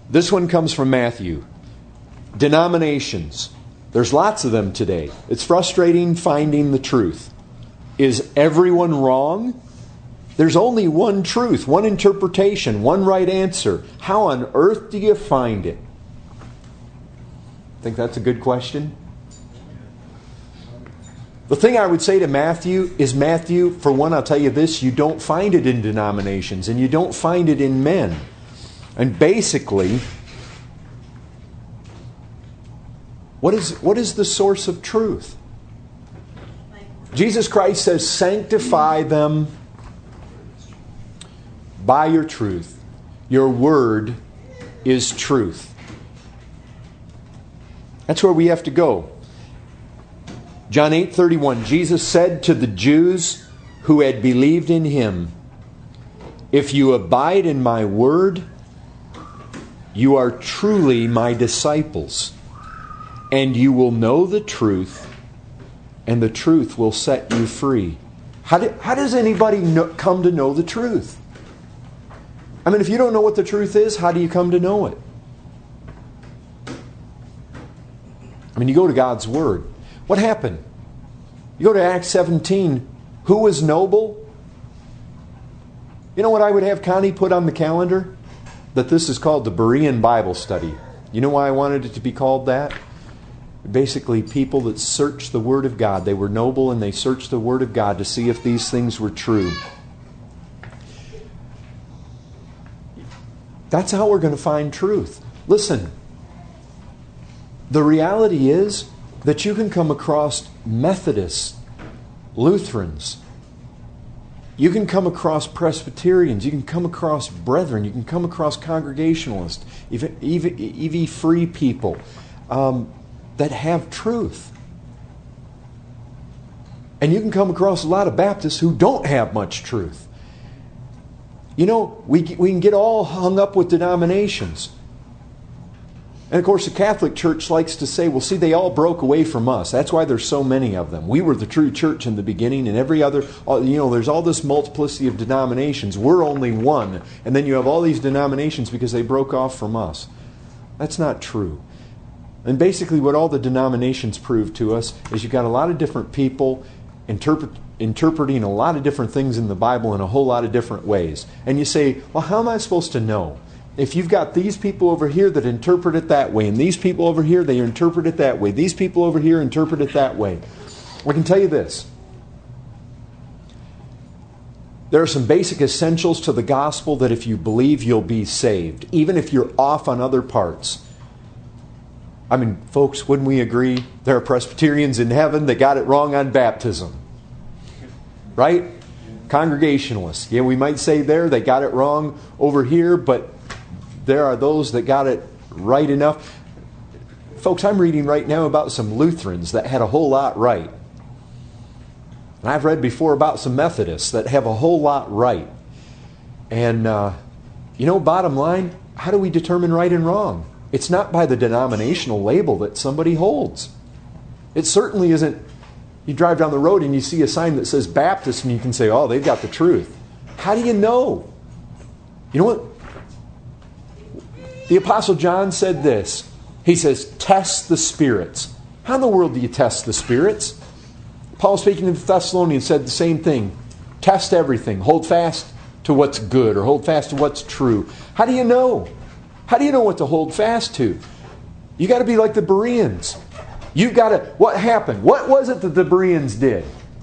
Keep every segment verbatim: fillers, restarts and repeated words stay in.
This one comes from Matthew. Denominations. There's lots of them today. It's frustrating finding the truth. Is everyone wrong? There's only one truth, one interpretation, one right answer. How on earth do you find it? Think that's a good question? The thing I would say to Matthew is, Matthew, for one, I'll tell you this, you don't find it in denominations and you don't find it in men. And basically, what is, what is the source of truth? Jesus Christ says, sanctify them by your truth. Your word is truth. That's where we have to go. John eight thirty-one, Jesus said to the Jews who had believed in Him, if you abide in my word, you are truly my disciples, and you will know the truth, and the truth will set you free. How, do, how does anybody know, come to know the truth? I mean, if you don't know what the truth is, how do you come to know it? I mean, you go to God's Word. What happened? You go to Acts seventeen. Who was noble? You know what I would have Connie put on the calendar? That this is called the Berean Bible Study. You know why I wanted it to be called that? Basically, people that searched the Word of God. They were noble and they searched the Word of God to see if these things were true. That's how we're going to find truth. Listen, the reality is that you can come across Methodists, Lutherans, you can come across Presbyterians, you can come across Brethren, you can come across Congregationalists, even, even, even free people um, that have truth. And you can come across a lot of Baptists who don't have much truth. You know, we, we can get all hung up with denominations. And of course, the Catholic Church likes to say, well, see, they all broke away from us. That's why there's so many of them. We were the true church in the beginning, and every other, you know, there's all this multiplicity of denominations. We're only one. And then you have all these denominations because they broke off from us. That's not true. And basically what all the denominations prove to us is you've got a lot of different people interpret, interpreting a lot of different things in the Bible in a whole lot of different ways. And you say, well, how am I supposed to know? If you've got these people over here that interpret it that way, and these people over here, they interpret it that way. These people over here interpret it that way. I can tell you this. There are some basic essentials to the gospel that if you believe, you'll be saved. Even if you're off on other parts. I mean, folks, wouldn't we agree? There are Presbyterians in heaven that got it wrong on baptism. Right? Congregationalists. Yeah, we might say there they got it wrong over here, but there are those that got it right enough. Folks, I'm reading right now about some Lutherans that had a whole lot right. And I've read before about some Methodists that have a whole lot right. And, uh, you know, bottom line, how do we determine right and wrong? It's not by the denominational label that somebody holds. It certainly isn't. You drive down the road and you see a sign that says Baptist and you can say, oh, they've got the truth. How do you know? You know what? The Apostle John said this. He says, test the spirits. How in the world do you test the spirits? Paul, speaking to the Thessalonians, said the same thing. Test everything. Hold fast to what's good or hold fast to what's true. How do you know? How do you know what to hold fast to? You got to be like the Bereans. You've got to, what happened? What was it that the Bereans did?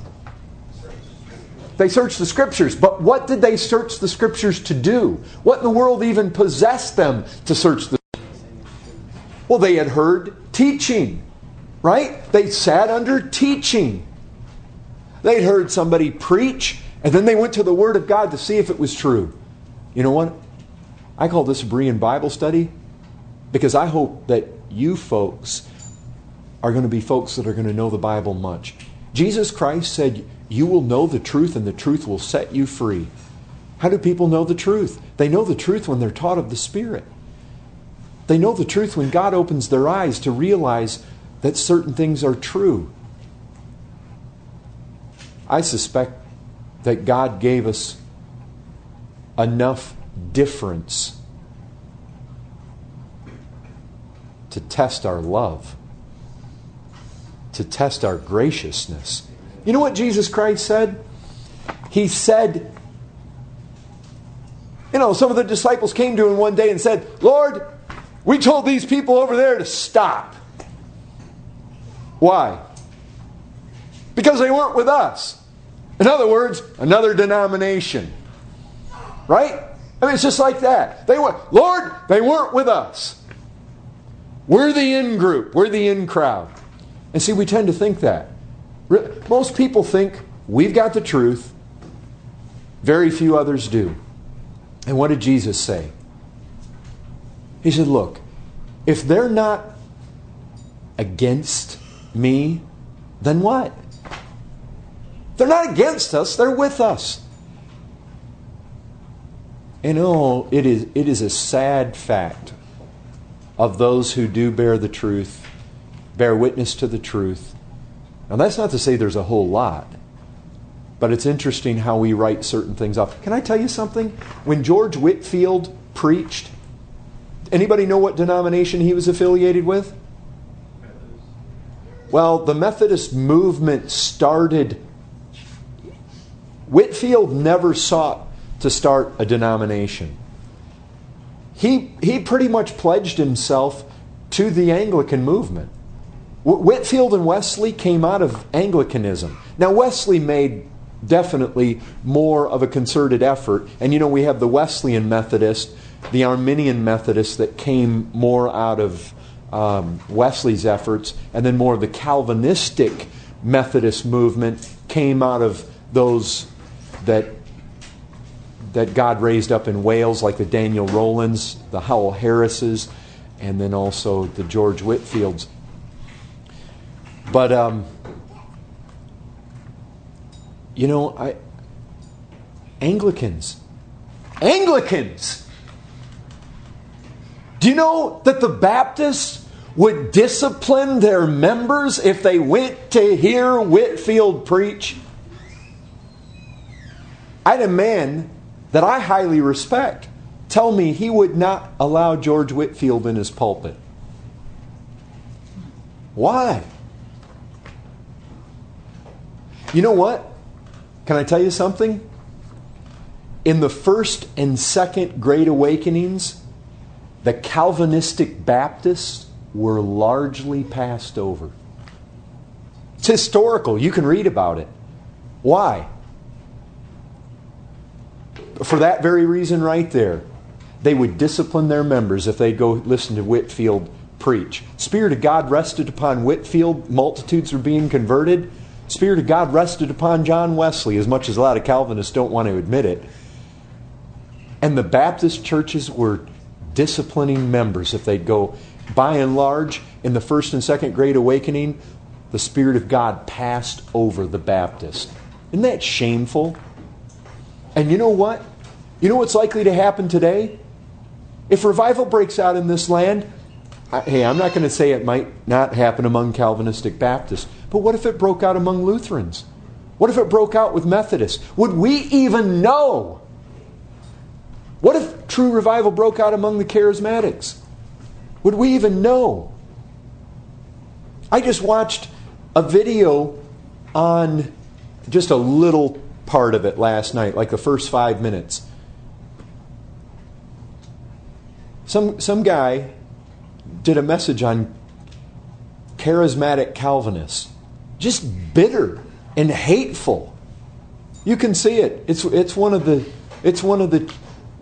They searched the Scriptures. But what did they search the Scriptures to do? What in the world even possessed them to search the Scriptures? Well, they had heard teaching. Right? They sat under teaching. They'd heard somebody preach, and then they went to the Word of God to see if it was true. You know what? I call this a Berean Bible study because I hope that you folks are going to be folks that are going to know the Bible much. Jesus Christ said, you will know the truth and the truth will set you free. How do people know the truth? They know the truth when they're taught of the Spirit. They know the truth when God opens their eyes to realize that certain things are true. I suspect that God gave us enough difference to test our love, to test our graciousness. You know what Jesus Christ said? He said, you know, some of the disciples came to him one day and said, Lord, we told these people over there to stop. Why? Because they weren't with us. In other words, another denomination. Right? I mean, it's just like that. They were, Lord, they weren't with us. We're the in group. We're the in crowd. And see, we tend to think that. Most people think we've got the truth. Very few others do. And what did Jesus say? He said, look, if they're not against me, then what? They're not against us, they're with us. And oh, it is, it is a sad fact of those who do bear the truth, bear witness to the truth. Now that's not to say there's a whole lot, but it's interesting how we write certain things off. Can I tell you something? When George Whitefield preached, anybody know what denomination he was affiliated with? Well, the Methodist movement started. Whitefield never sought to start a denomination. He, he pretty much pledged himself to the Anglican movement. Whitefield and Wesley came out of Anglicanism. Now, Wesley made definitely more of a concerted effort. And you know, we have the Wesleyan Methodist, the Arminian Methodist that came more out of um, Wesley's efforts. And then more of the Calvinistic Methodist movement came out of those that that God raised up in Wales, like the Daniel Rowlands, the Howell Harrises, and then also the George Whitefields. But, um, you know, I Anglicans. Anglicans! Do you know that the Baptists would discipline their members if they went to hear Whitefield preach? I had a man that I highly respect tell me he would not allow George Whitefield in his pulpit. Why? You know what? Can I tell you something? In the first and second Great Awakenings, the Calvinistic Baptists were largely passed over. It's historical. You can read about it. Why? For that very reason right there. They would discipline their members if they'd go listen to Whitefield preach. Spirit of God rested upon Whitefield. Multitudes were being converted. Spirit of God rested upon John Wesley, as much as a lot of Calvinists don't want to admit it. And the Baptist churches were disciplining members if they'd go. By and large, in the first and second Great Awakening, the Spirit of God passed over the Baptist. Isn't that shameful? And you know what? You know what's likely to happen today? If revival breaks out in this land, I, hey, I'm not going to say it might not happen among Calvinistic Baptists, but what if it broke out among Lutherans? What if it broke out with Methodists? Would we even know? What if true revival broke out among the Charismatics? Would we even know? I just watched a video on just a little part of it last night, like the first five minutes. Some some guy did a message on charismatic Calvinists. Just bitter and hateful. You can see it. It's it's one of the it's one of the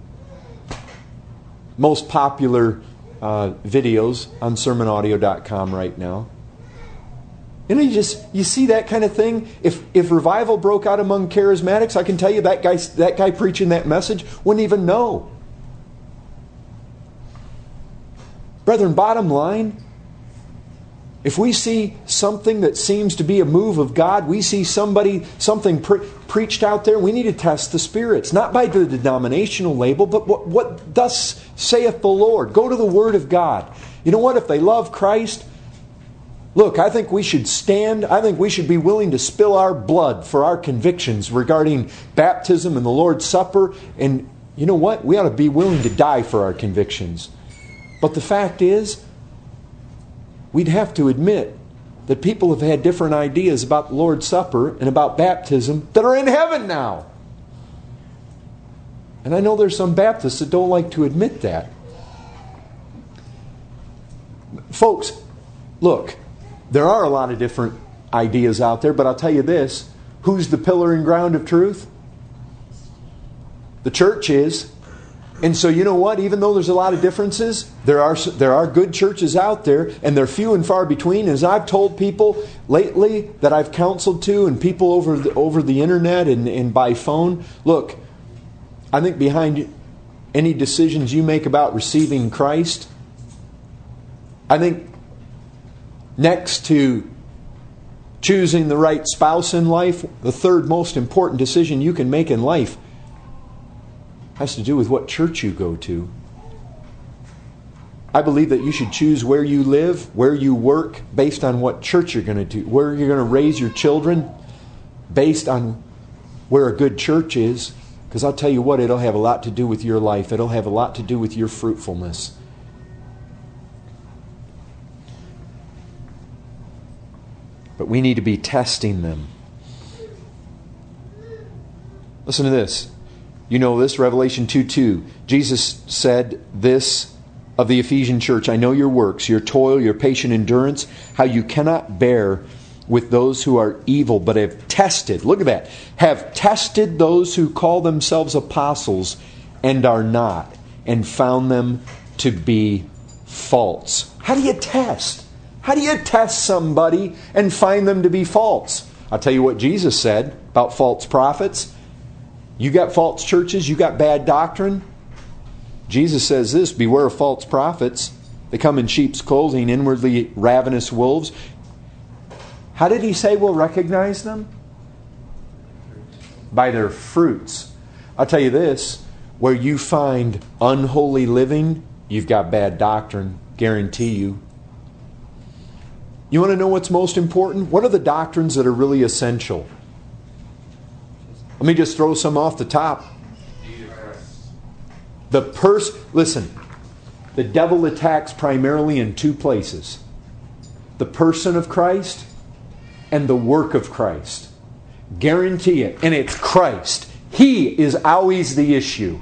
most popular uh, videos on sermon audio dot com right now. You know, you just you see that kind of thing. If if revival broke out among charismatics, I can tell you that guy that guy preaching that message wouldn't even know. Brethren, bottom line, if we see something that seems to be a move of God, we see somebody something pre- preached out there, we need to test the spirits, not by the denominational label, but what, what thus saith the Lord. Go to the Word of God. You know what? If they love Christ, look, I think we should stand, I think we should be willing to spill our blood for our convictions regarding baptism and the Lord's Supper. And you know what? We ought to be willing to die for our convictions. But the fact is, we'd have to admit that people have had different ideas about the Lord's Supper and about baptism that are in heaven now. And I know there's some Baptists that don't like to admit that. Folks, look, there are a lot of different ideas out there, but I'll tell you this. Who's the pillar and ground of truth? The church is. And so you know what? Even though there's a lot of differences, there are there are good churches out there, and they're few and far between. As I've told people lately that I've counseled to, and people over the, over the internet and, and by phone, look, I think behind any decisions you make about receiving Christ, I think next to choosing the right spouse in life, the third most important decision you can make in life has to do with what church you go to. I believe that you should choose where you live, where you work, based on what church you're going to do, where you're going to raise your children, based on where a good church is. Because I'll tell you what, it'll have a lot to do with your life. It'll have a lot to do with your fruitfulness. But we need to be testing them. Listen to this. You know this, Revelation two two. Jesus said this of the Ephesian church, I know your works, your toil, your patient endurance, how you cannot bear with those who are evil, but have tested, look at that, have tested those who call themselves apostles and are not, and found them to be false. How do you test? How do you test somebody and find them to be false? I'll tell you what Jesus said about false prophets. You got false churches, you got bad doctrine. Jesus says this, beware of false prophets. They come in sheep's clothing, inwardly ravenous wolves. How did he say we'll recognize them? By their fruits. I'll tell you this, where you find unholy living, you've got bad doctrine, guarantee you. You want to know what's most important? What are the doctrines that are really essential? Let me just throw some off the top. The pers- Listen, the devil attacks primarily in two places. The person of Christ and the work of Christ. Guarantee it. And it's Christ. He is always the issue.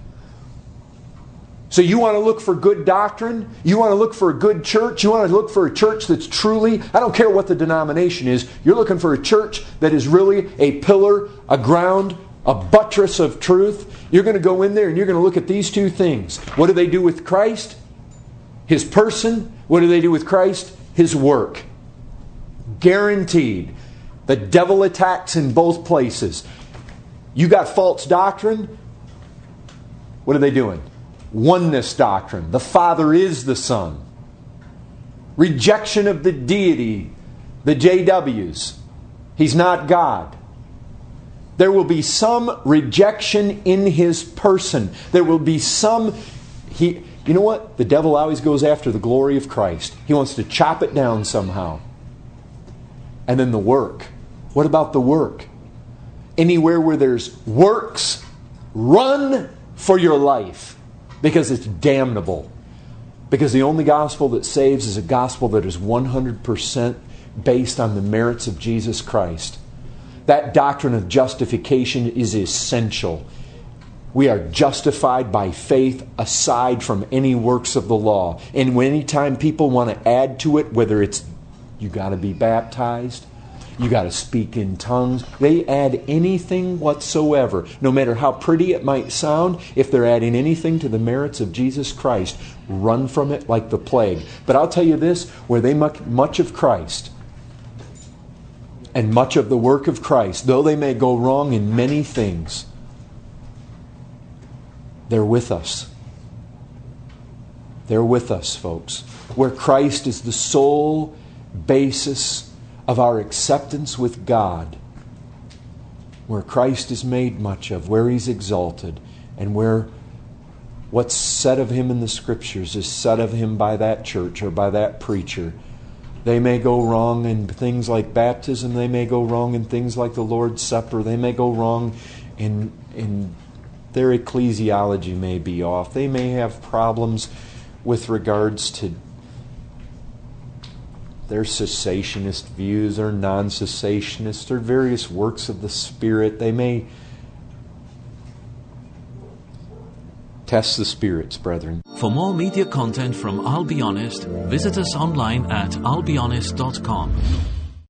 So you want to look for good doctrine? You want to look for a good church? You want to look for a church that's truly, I don't care what the denomination is, you're looking for a church that is really a pillar, a ground, a buttress of truth. You're going to go in there and you're going to look at these two things. What do they do with Christ? His person. What do they do with Christ? His work. Guaranteed. The devil attacks in both places. You got false doctrine. What are they doing? Oneness doctrine. The Father is the Son. Rejection of the deity. The J Ws. He's not God. There will be some rejection in His person. There will be some... He, you know what? The devil always goes after the glory of Christ. He wants to chop it down somehow. And then the work. What about the work? Anywhere where there's works, run for your life. Because it's damnable. Because the only gospel that saves is a gospel that is one hundred percent based on the merits of Jesus Christ. That doctrine of justification is essential. We are justified by faith aside from any works of the law. And anytime people want to add to it, whether it's you got to be baptized, you got to speak in tongues, they add anything whatsoever. No matter how pretty it might sound, if they're adding anything to the merits of Jesus Christ, run from it like the plague. But I'll tell you this, where they much, much of Christ and much of the work of Christ, though they may go wrong in many things, they're with us. They're with us, folks. Where Christ is the sole basis of our acceptance with God, where Christ is made much of, where He's exalted, and where what's said of Him in the Scriptures is said of Him by that church or by that preacher. They may go wrong in things like baptism. They may go wrong in things like the Lord's Supper. They may go wrong in, in their ecclesiology may be off. They may have problems with regards to their cessationist views or non-cessationist or various works of the Spirit. They may test the spirits, brethren. For more media content from I'll Be Honest, visit us online at I'll Be Honest dot com.